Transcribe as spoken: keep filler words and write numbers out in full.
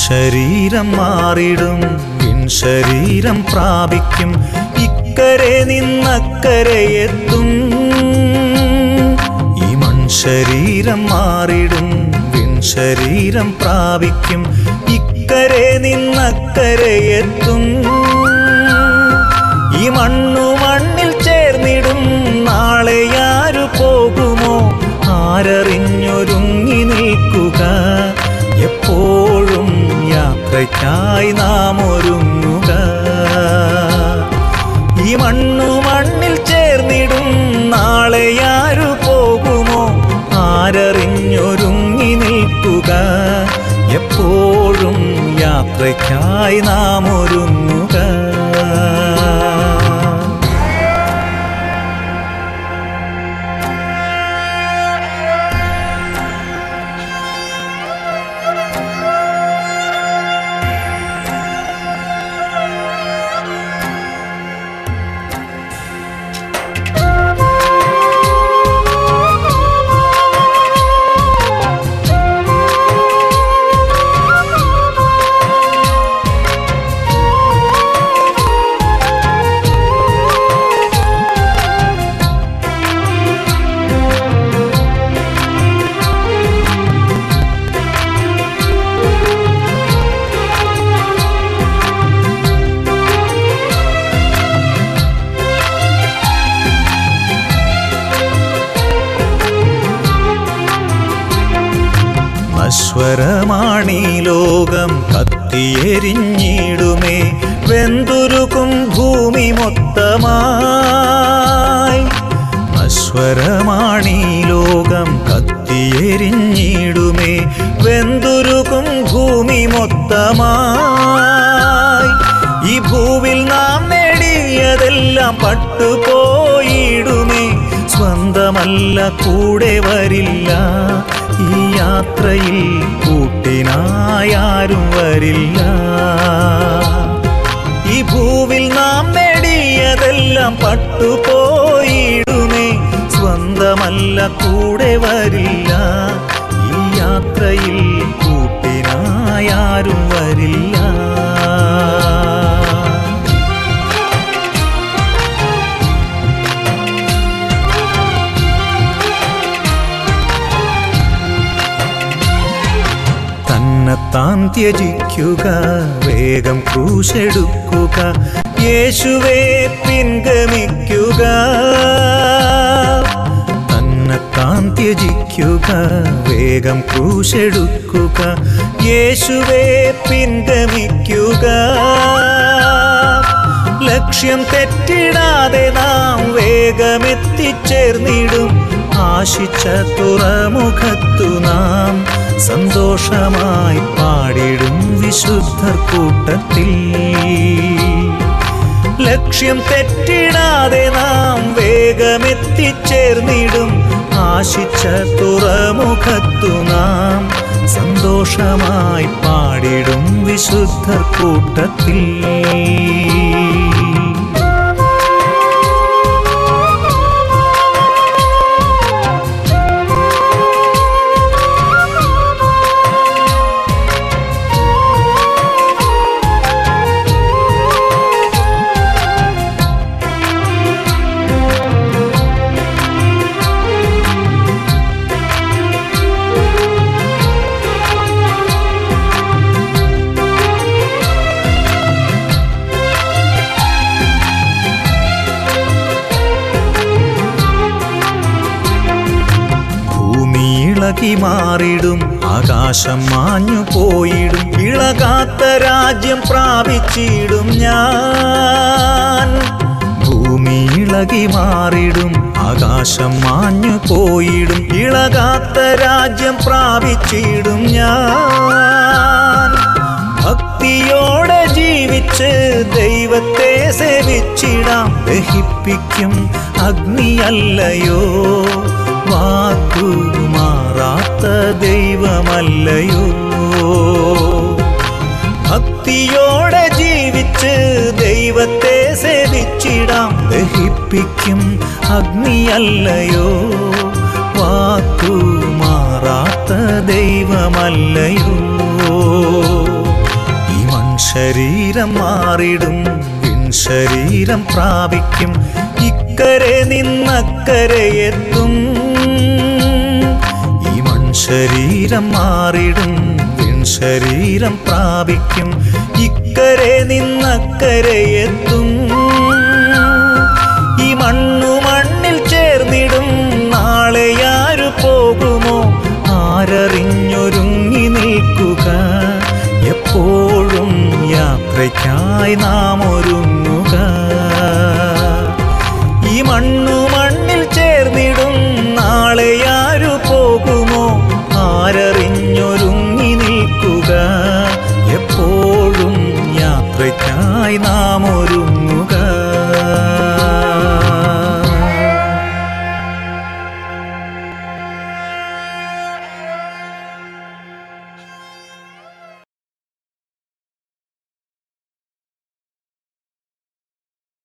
ശരീരം മാറിടും വിൺ ശരീരം പ്രാപിക്കും ഇക്കരെ നിന്നക്കരെ എത്തും ഈ മൺ ശരീരം മാറിടും വിൺ ശരീരം പ്രാപിക്കും ഇക്കരെ നിന്നക്കരെ എത്തും ഈ മണ്ണു മണ്ണിൽ ചേർന്നിടും നാളെ ആരു പോകുമോ ആരറിഞ്ഞൊരുങ്ങി നിൽക്കുക എപ്പോഴും യാത്രയ്ക്കായി നാം ഒരുങ്ങുക ഈ മണ്ണു മണ്ണിൽ ചേർന്നിടും നാളെ ആരു പോകുമോ ആരറിഞ്ഞൊരുങ്ങി നിൽക്കുക എപ്പോഴും യാത്രയ്ക്കായി നാം ഒരുങ്ങുക നശ്വരമാണീ ലോകം കത്തിയെരിഞ്ഞിടുമേ വെന്തുരുകും ഭൂമി മൊത്തമായി നശ്വരമാണീ ലോകം കത്തിയെരിഞ്ഞിടുമേ വെന്തുരുകും ഭൂമി മൊത്തമായി ഈ ഭൂവിൽ നാം നേടിയതെല്ലാം പട്ടുപോയിടുമേ സ്വന്തമല്ല കൂടെ വരില്ല ഈ യാത്രയിൽ കൂട്ടിനായാരും വരില്ല ഈ ഭൂവിൽ നാം നേടിയതെല്ലാം പട്ടുപോയിടുമേ സ്വന്തമല്ല കൂടെ വരില്ല ഈ യാത്രയിൽ കൂട്ടിനായാരും വരില്ല താൻ ത്യജിക്കുക വേഗം ക്രൂശെടുക്കുക യേശുവേ പിൻഗമിക്കുക തന്നെത്താൻ ത്യജിക്കുക വേഗം ക്രൂശെടുക്കുക യേശുവേ പിൻഗമിക്കുക ലക്ഷ്യം തെറ്റിടാതെ നാം വേഗമെത്തിച്ചേർന്നിടും ആശിച്ച തുറമുഖത്തു നാം സന്തോഷമായി പാടിടും വിശുദ്ധർ കൂട്ടത്തിൽ ലക്ഷ്യം തെറ്റിടാതെ നാം വേഗമെത്തിച്ചേർന്നിടും ആശിച്ച തുറമുഖത്തു നാം സന്തോഷമായി പാടിടും വിശുദ്ധർ കൂട്ടത്തിൽ ഇളകി മാറിടും ആകാശം മാഞ്ഞു പോയിടും ഇളകാത്ത രാജ്യം പ്രാപിച്ചിടും ഞാൻ ഭൂമി ഇളകി മാറിടും ആകാശം മാഞ്ഞു പോയിടും ഇളകാത്ത രാജ്യം പ്രാപിച്ചിടും ഞാൻ ഭക്തിയോടെ ജീവിച്ച് ദൈവത്തെ സേവിച്ചിടാം ദഹിപ്പിക്കും അഗ്നിയല്ലയോ വാക്കു മാറാത്ത ദൈവമല്ലയോ ഭക്തിയോടെ ജീവിച്ച് ദൈവത്തെ സേവിച്ചിടാം ദഹിപ്പിക്കും അഗ്നിയല്ലയോ വാക്കു മാറാത്ത ദൈവമല്ലയോ ശരീരം മാറിടും വിൺ ശരീരം പ്രാപിക്കും ഇക്കരെ നിന്നക്കരെ എത്തും ഈ മൺ ശരീരം മാറിടും വിൺ ശരീരം പ്രാപിക്കും ഇക്കരെ നിന്നക്കരെ എത്തും